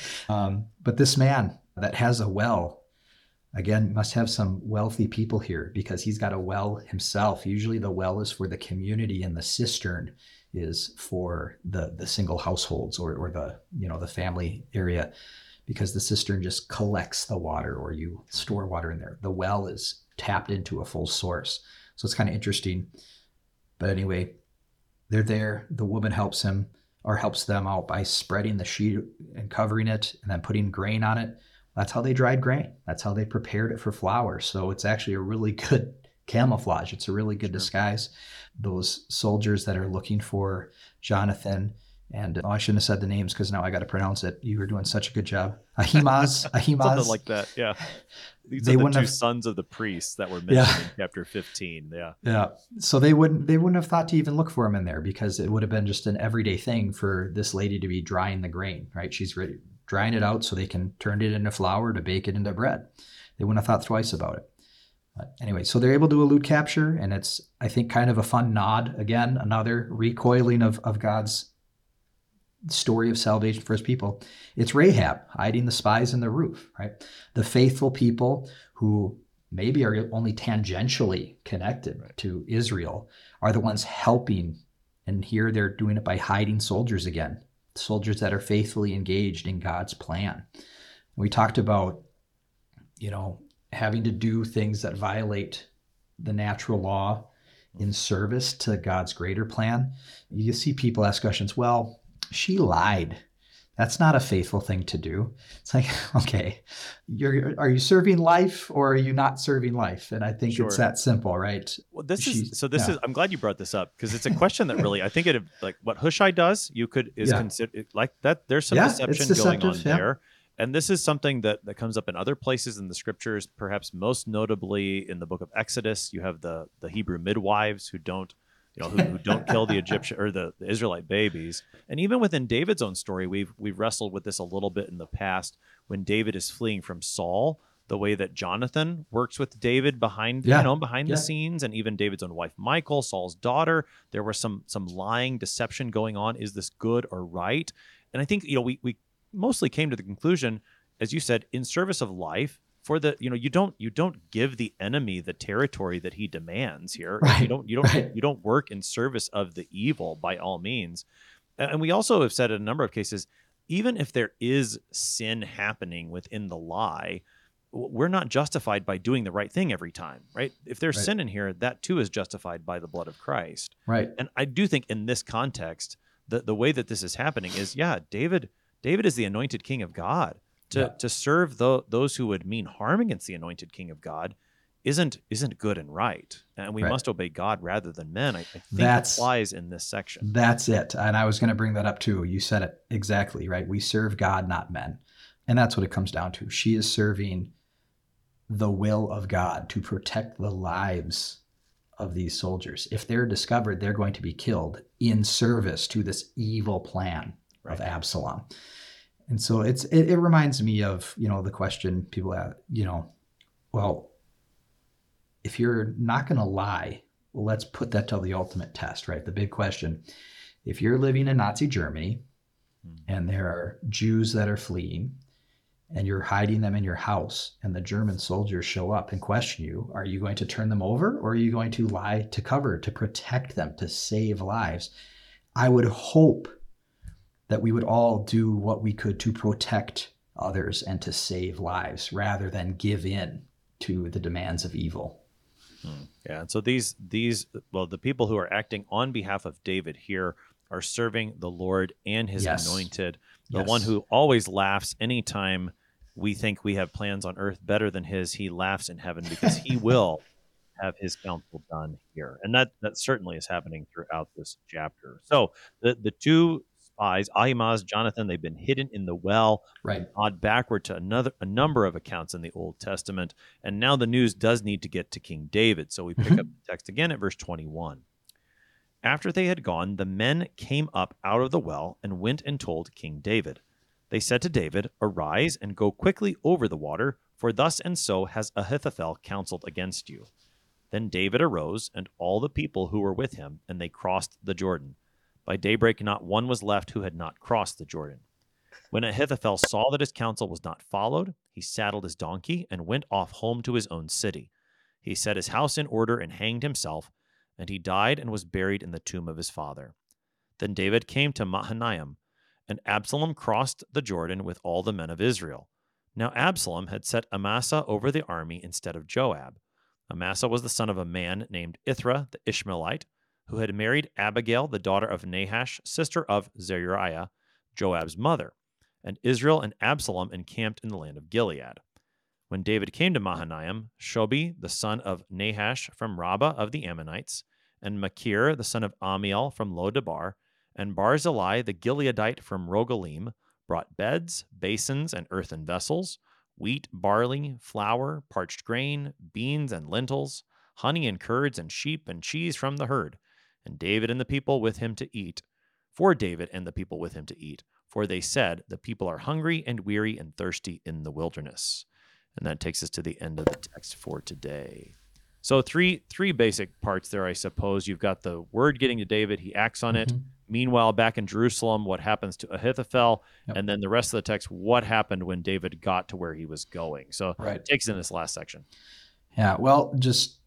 But this man that has a well, again, must have some wealthy people here because he's got a well himself. Usually the well is for the community and the cistern is for the single households or the family area, because the cistern just collects the water or you store water in there. The well is tapped into a full source. So it's kind of interesting. But anyway, they're there. The woman helps him or helps them out by spreading the sheet and covering it and then putting grain on it. That's how they dried grain. That's how they prepared it for flour. So it's actually a really good camouflage. It's a really good disguise. Those soldiers that are looking for Jonathan, and I shouldn't have said the names because now I got to pronounce it. You were doing such a good job. Ahimaaz. Something like that, yeah. These are the two sons of the priests that were mentioned in chapter 15. Yeah. Yeah. So they wouldn't have thought to even look for him in there because it would have been just an everyday thing for this lady to be drying the grain, right? She's ready, drying it out so they can turn it into flour to bake it into bread. They wouldn't have thought twice about it. But anyway, so they're able to elude capture, and it's, I think, kind of a fun nod. Again, another recoiling of God's story of salvation for his people. It's Rahab hiding the spies in the roof, right? The faithful people who maybe are only tangentially connected to Israel are the ones helping And here they're doing it by hiding soldiers again, soldiers that are faithfully engaged in God's plan. We talked about, having to do things that violate the natural law in service to God's greater plan. You see people ask questions, well, she lied. That's not a faithful thing to do. It's like, okay, are you serving life or are you not serving life? And I think Sure. it's that simple, right? Well, I'm glad you brought this up, because it's a question that really, I think like what Hushai does, consider like that. There's some deception going on there. And this is something that comes up in other places in the scriptures, perhaps most notably in the book of Exodus. You have the Hebrew midwives who don't kill the Egyptian or the Israelite babies. And even within David's own story, we've wrestled with this a little bit in the past when David is fleeing from Saul, the way that Jonathan works with David behind the scenes, and even David's own wife, Michal, Saul's daughter. There was some lying, deception going on. Is this good or right? And I think, we mostly came to the conclusion, as you said, in service of life, for the, you don't give the enemy the territory that he demands here. Right. You don't work in service of the evil by all means. And we also have said in a number of cases, even if there is sin happening within the lie, we're not justified by doing the right thing every time, right? If there's sin in here, that too is justified by the blood of Christ. Right. And I do think in this context, the way that this is happening is, David is the anointed king of God. To serve those who would mean harm against the anointed king of God isn't good and right. And we must obey God rather than men. I think that applies in this section. That's it. And I was going to bring that up too. You said it exactly, right? We serve God, not men. And that's what it comes down to. She is serving the will of God to protect the lives of these soldiers. If they're discovered, they're going to be killed in service to this evil plan of Absalom. And so it reminds me of, the question people ask, well, if you're not going to lie, well, let's put that to the ultimate test, right? The big question, if you're living in Nazi Germany and there are Jews that are fleeing and you're hiding them in your house and the German soldiers show up and question you, are you going to turn them over or are you going to lie to cover, to protect them, to save lives? I would hope that we would all do what we could to protect others and to save lives rather than give in to the demands of evil. Yeah, and so the people who are acting on behalf of David here are serving the Lord and his anointed, the one who always laughs anytime we think we have plans on earth better than his. He laughs in heaven because he will have his counsel done here. And that certainly is happening throughout this chapter. So the two spies, Ahimaaz, Jonathan, they've been hidden in the well. Right. Odd backward to a number of accounts in the Old Testament. And now the news does need to get to King David. So we pick up the text again at verse 21. After they had gone, the men came up out of the well and went and told King David. They said to David, "Arise and go quickly over the water, for thus and so has Ahithophel counseled against you." Then David arose, and all the people who were with him, and they crossed the Jordan. By daybreak not one was left who had not crossed the Jordan. When Ahithophel saw that his counsel was not followed, he saddled his donkey and went off home to his own city. He set his house in order and hanged himself, and he died and was buried in the tomb of his father. Then David came to Mahanaim, and Absalom crossed the Jordan with all the men of Israel. Now Absalom had set Amasa over the army instead of Joab. Amasa was the son of a man named Ithra the Ishmaelite, who had married Abigail, the daughter of Nahash, sister of Zeruiah, Joab's mother. And Israel and Absalom encamped in the land of Gilead. When David came to Mahanaim, Shobi, the son of Nahash from Rabbah of the Ammonites, and Machir, the son of Amiel from Lo-debar, and Barzillai, the Gileadite from Rogelim, brought beds, basins, and earthen vessels, wheat, barley, flour, parched grain, beans and lentils, honey and curds, and sheep and cheese from the herd, and David and the people with him to eat. For David and the people with him to eat. For they said, the people are hungry and weary and thirsty in the wilderness. And that takes us to the end of the text for today. So three basic parts there, I suppose. You've got the word getting to David. He acts on it. Meanwhile, back in Jerusalem, what happens to Ahithophel? Yep. And then the rest of the text, what happened when David got to where he was going? So it takes in this last section. Yeah, well, just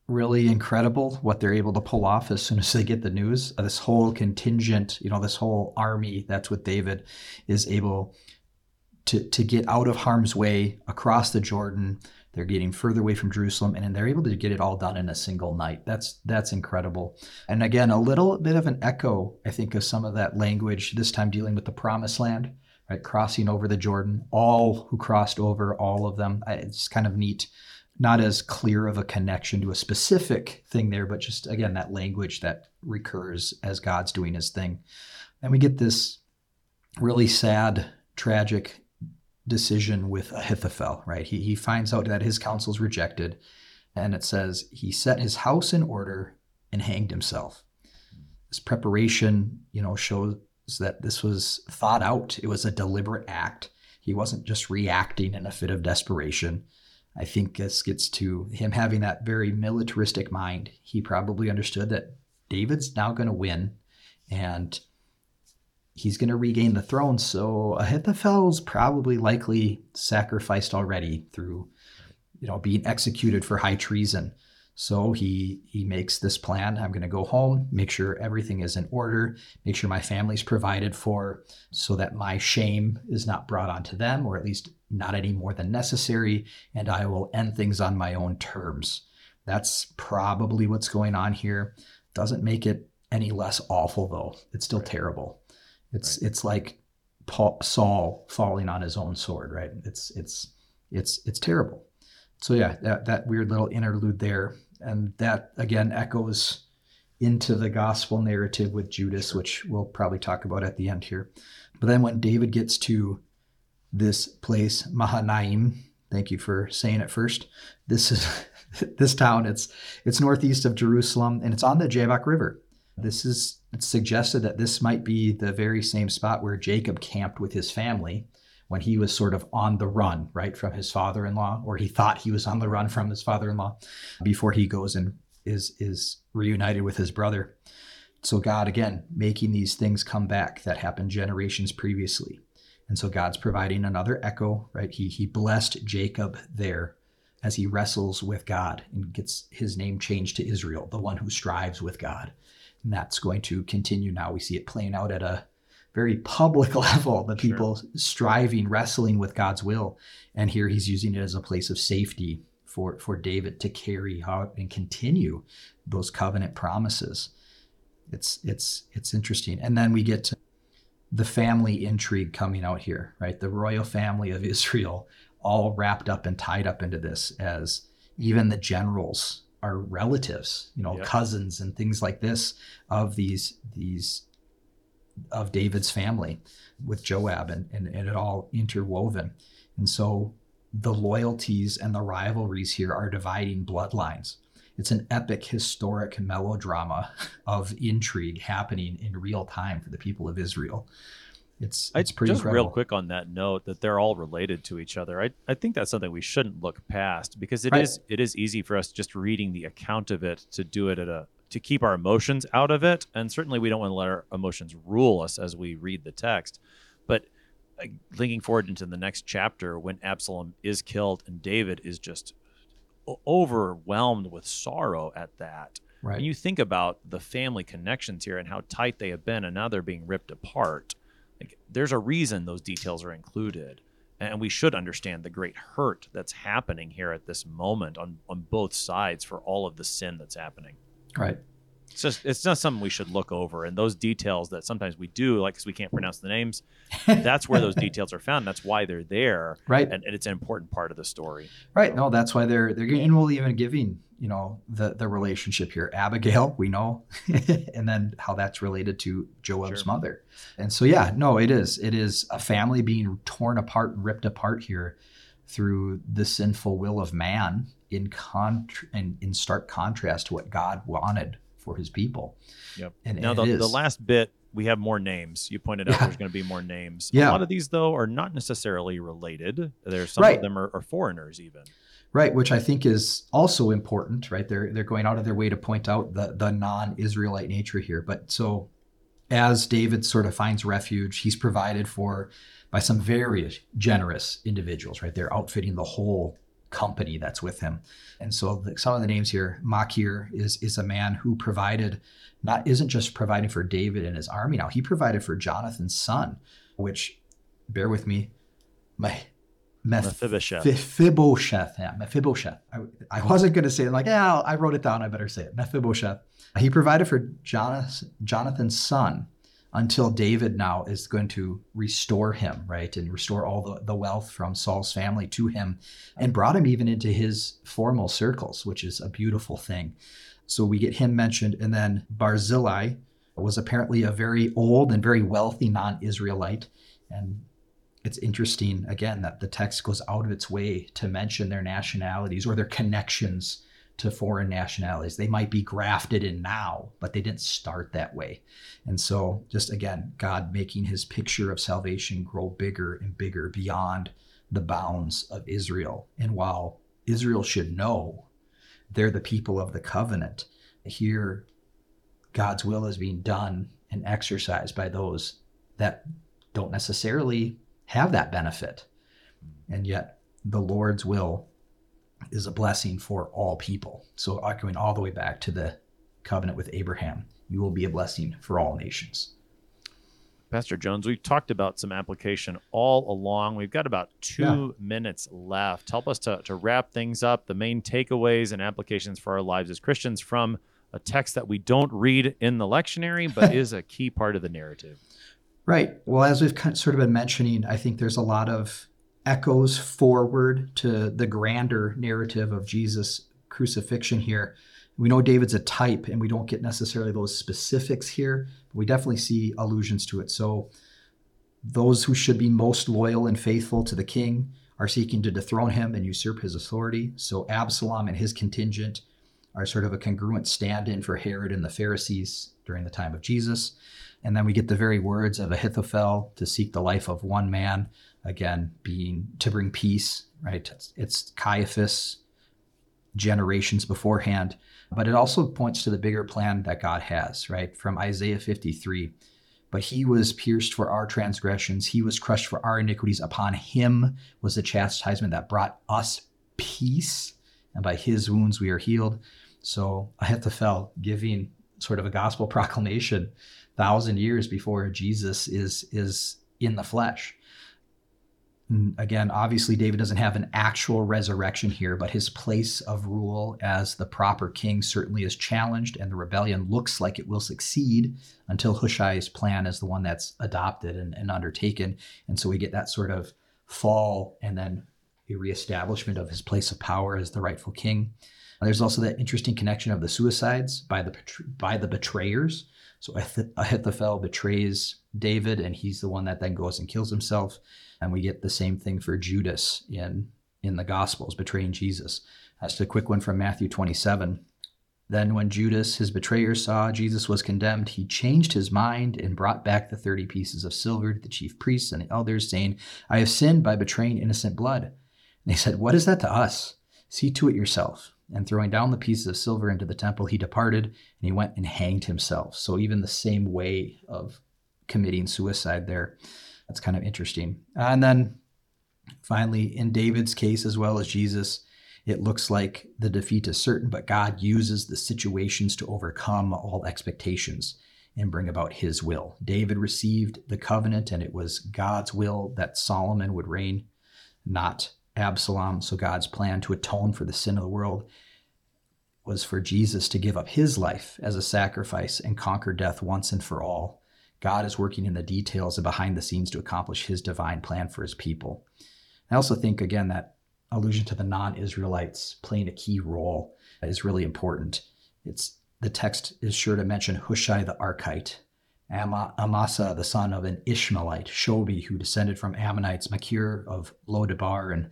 really incredible what they're able to pull off as soon as they get the news. This whole contingent, this whole army that's with David is able to get out of harm's way across the Jordan. They're getting further away from Jerusalem, and then they're able to get it all done in a single night. That's incredible. And again, a little bit of an echo, I think, of some of that language, this time dealing with the promised land, right? Crossing over the Jordan, all who crossed over, all of them. It's kind of neat. Not as clear of a connection to a specific thing there, but just, again, that language that recurs as God's doing his thing. And we get this really sad, tragic decision with Ahithophel, right? He finds out that his counsel's rejected, and it says he set his house in order and hanged himself. This preparation, shows that this was thought out. It was a deliberate act. He wasn't just reacting in a fit of desperation. I think this gets to him having that very militaristic mind. He probably understood that David's now going to win, and he's going to regain the throne. So Ahithophel's probably likely sacrificed already through, being executed for high treason. So he makes this plan. I'm going to go home, make sure everything is in order, make sure my family's provided for so that my shame is not brought onto them, or at least not any more than necessary, and I will end things on my own terms. That's probably what's going on here. Doesn't make it any less awful, though. It's still terrible. It's like Saul falling on his own sword, right? It's terrible. So yeah, that weird little interlude there, and that again echoes into the gospel narrative with Judas, which we'll probably talk about at the end here. But then when David gets to this place, Mahanaim, thank you for saying it first. This is this town. It's northeast of Jerusalem, and it's on the Jabbok River. It's suggested that this might be the very same spot where Jacob camped with his family when he was sort of on the run, right, from his father-in-law, or he thought he was on the run from his father-in-law before he goes and is reunited with his brother. So God, again, making these things come back that happened generations previously. And so God's providing another echo, right? He blessed Jacob there as he wrestles with God and gets his name changed to Israel, the one who strives with God. And that's going to continue now. We see it playing out at a very public level, the people striving, wrestling with God's will. And here he's using it as a place of safety for David to carry out and continue those covenant promises. It's interesting. And then we get to the family intrigue coming out here, right? The royal family of Israel all wrapped up and tied up into this, as even the generals are relatives, cousins and things like this of these of David's family with Joab, and it all interwoven. And so the loyalties and the rivalries here are dividing bloodlines. It's an epic, historic melodrama of intrigue happening in real time for the people of Israel. It's pretty just incredible. Real quick on that note, that they're all related to each other. I think that's something we shouldn't look past, because it is easy for us just reading the account of it to do it to keep our emotions out of it. And certainly we don't want to let our emotions rule us as we read the text. But linking forward into the next chapter, when Absalom is killed and David is just overwhelmed with sorrow at that. Right. And you think about the family connections here and how tight they have been, and now they're being ripped apart. There's a reason those details are included. And we should understand the great hurt that's happening here at this moment on both sides for all of the sin that's happening. Right. It's not something we should look over. And those details that sometimes we do, like because we can't pronounce the names, that's where those details are found. That's why they're there. Right. And it's an important part of the story. Right. No, that's why they're getting, well, even giving, the relationship here. Abigail, we know, and then how that's related to Joab's mother. And so, it is a family being torn apart and ripped apart here through the sinful will of man in stark contrast to what God wanted for his people. Yep. And now the last bit, we have more names. You pointed out there's going to be more names. A lot of these, though, are not necessarily related. There's some of them are foreigners even. Right, which I think is also important, right? They're going out of their way to point out the non-Israelite nature here. But so as David sort of finds refuge, he's provided for by some very generous individuals, right? They're outfitting the whole company that's with him. And so some of the names here, Machir is a man who isn't just providing for David and his army now, he provided for Jonathan's son, which, bear with me, Mephibosheth. Mephibosheth. I wasn't going to say it. Like, yeah, I wrote it down. I better say it. Mephibosheth. He provided for Jonathan's son until David now is going to restore him, right? And restore all the wealth from Saul's family to him and brought him even into his formal circles, which is a beautiful thing. So we get him mentioned. And then Barzillai was apparently a very old and very wealthy non-Israelite. And it's interesting, again, that the text goes out of its way to mention their nationalities or their connections to foreign nationalities. They might be grafted in now, but they didn't start that way. And so just, again, God making his picture of salvation grow bigger and bigger beyond the bounds of Israel. And while Israel should know they're the people of the covenant, here God's will is being done and exercised by those that don't necessarily have that benefit. And yet the Lord's will is a blessing for all people. So going all the way back to the covenant with Abraham, you will be a blessing for all nations. Pastor Jones, we've talked about some application all along. We've got about 2 minutes left. Help us to wrap things up, the main takeaways and applications for our lives as Christians from a text that we don't read in the lectionary, but is a key part of the narrative. Right. Well, as we've sort of been mentioning, I think there's a lot of echoes forward to the grander narrative of Jesus' crucifixion here. We know David's a type, and we don't get necessarily those specifics here, but we definitely see allusions to it. So those who should be most loyal and faithful to the king are seeking to dethrone him and usurp his authority. So Absalom and his contingent are sort of a congruent stand-in for Herod and the Pharisees during the time of Jesus. And then we get the very words of Ahithophel to seek the life of one man, again, being to bring peace, right? It's Caiaphas generations beforehand, but it also points to the bigger plan that God has, right? From Isaiah 53, but he was pierced for our transgressions. He was crushed for our iniquities. Upon him was the chastisement that brought us peace, and by his wounds we are healed. So Ahithophel giving sort of a gospel proclamation 1,000 years before Jesus is in the flesh. And again, obviously David doesn't have an actual resurrection here, but his place of rule as the proper king certainly is challenged, and the rebellion looks like it will succeed until Hushai's plan is the one that's adopted and undertaken. And so we get that sort of fall and then a reestablishment of his place of power as the rightful king. There's also that interesting connection of the suicides by the betrayers. So Ahithophel betrays David, and he's the one that then goes and kills himself. And we get the same thing for Judas in the Gospels, betraying Jesus. That's a quick one from Matthew 27. Then when Judas, his betrayer, saw Jesus was condemned, he changed his mind and brought back the 30 pieces of silver to the chief priests and the elders, saying, I have sinned by betraying innocent blood. And they said, what is that to us? See to it yourself. And throwing down the pieces of silver into the temple, he departed, and he went and hanged himself. So even the same way of committing suicide there. That's kind of interesting. And then finally, in David's case, as well as Jesus, it looks like the defeat is certain, but God uses the situations to overcome all expectations and bring about his will. David received the covenant, and it was God's will that Solomon would reign, not Absalom. So God's plan to atone for the sin of the world was for Jesus to give up his life as a sacrifice and conquer death once and for all. God is working in the details and behind the scenes to accomplish his divine plan for his people. I also think, again, that allusion to the non-Israelites playing a key role is really important. The text is sure to mention Hushai the Archite, Amasa the son of an Ishmaelite, Shobi, who descended from Ammonites, Machir of Lodebar, and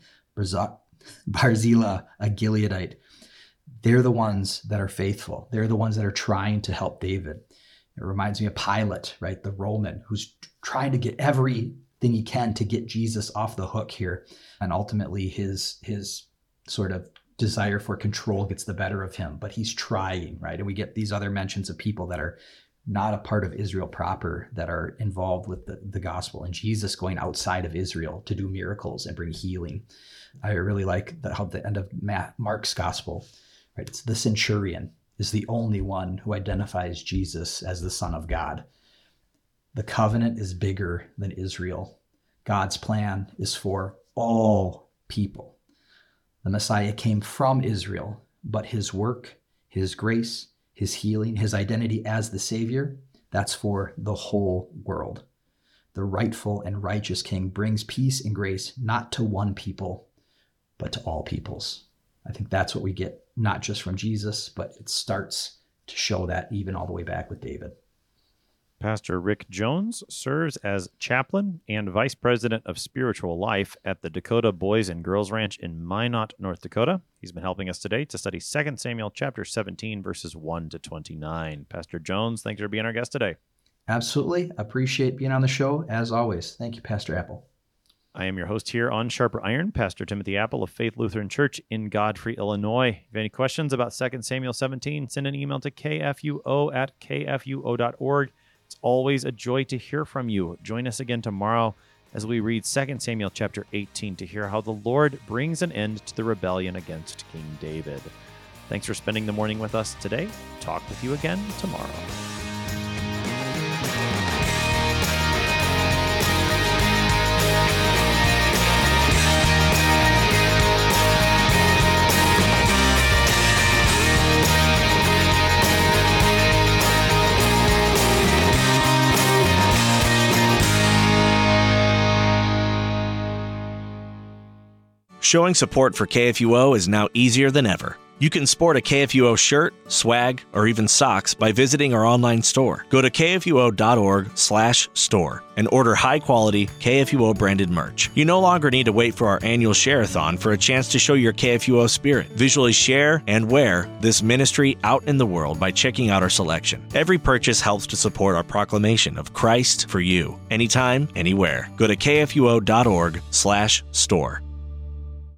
Barzillai, a Gileadite. They're the ones that are faithful. They're the ones that are trying to help David. It reminds me of Pilate, right? The Roman who's trying to get everything he can to get Jesus off the hook here. And ultimately his sort of desire for control gets the better of him, but he's trying, right? And we get these other mentions of people that are not a part of Israel proper that are involved with the gospel, and Jesus going outside of Israel to do miracles and bring healing. I really like how the end of Mark's gospel, right? It's the centurion is the only one who identifies Jesus as the Son of God. The covenant is bigger than Israel. God's plan is for all people. The Messiah came from Israel, but his work, his grace, his healing, his identity as the Savior, that's for the whole world. The rightful and righteous King brings peace and grace not to one people, but to all peoples. I think that's what we get, not just from Jesus, but it starts to show that even all the way back with David. Pastor Rick Jones serves as chaplain and vice president of spiritual life at the Dakota Boys and Girls Ranch in Minot, North Dakota. He's been helping us today to study 2 Samuel chapter 17, verses 1 to 29. Pastor Jones, thanks for being our guest today. Absolutely. Appreciate being on the show, as always. Thank you, Pastor Apple. I am your host here on Sharper Iron, Pastor Timothy Apple of Faith Lutheran Church in Godfrey, Illinois. If you have any questions about 2 Samuel 17, send an email to kfuo@kfuo.org. It's always a joy to hear from you. Join us again tomorrow as we read 2 Samuel chapter 18 to hear how the Lord brings an end to the rebellion against King David. Thanks for spending the morning with us today. Talk with you again tomorrow. Showing support for KFUO is now easier than ever. You can sport a KFUO shirt, swag, or even socks by visiting our online store. Go to kfuo.org/store and order high-quality KFUO-branded merch. You no longer need to wait for our annual share-a-thon for a chance to show your KFUO spirit. Visually share and wear this ministry out in the world by checking out our selection. Every purchase helps to support our proclamation of Christ for you, anytime, anywhere. Go to kfuo.org/store.